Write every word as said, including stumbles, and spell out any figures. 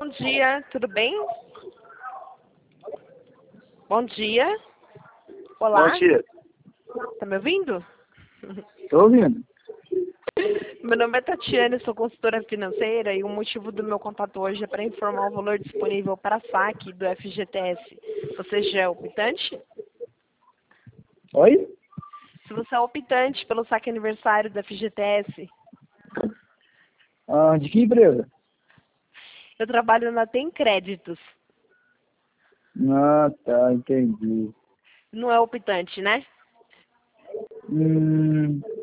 Bom dia, tudo bem? Bom dia. Olá. Bom dia. Tá me ouvindo? Tô ouvindo. Meu nome é Tatiane, sou consultora financeira e o motivo do meu contato hoje é para informar o valor disponível para saque do F G T S. Você já é optante? Oi? Se você é optante pelo saque aniversário do F G T S, Ah, de que empresa? eu trabalho na Tem Créditos. Ah, tá, entendi. Não é optante, né? Hum,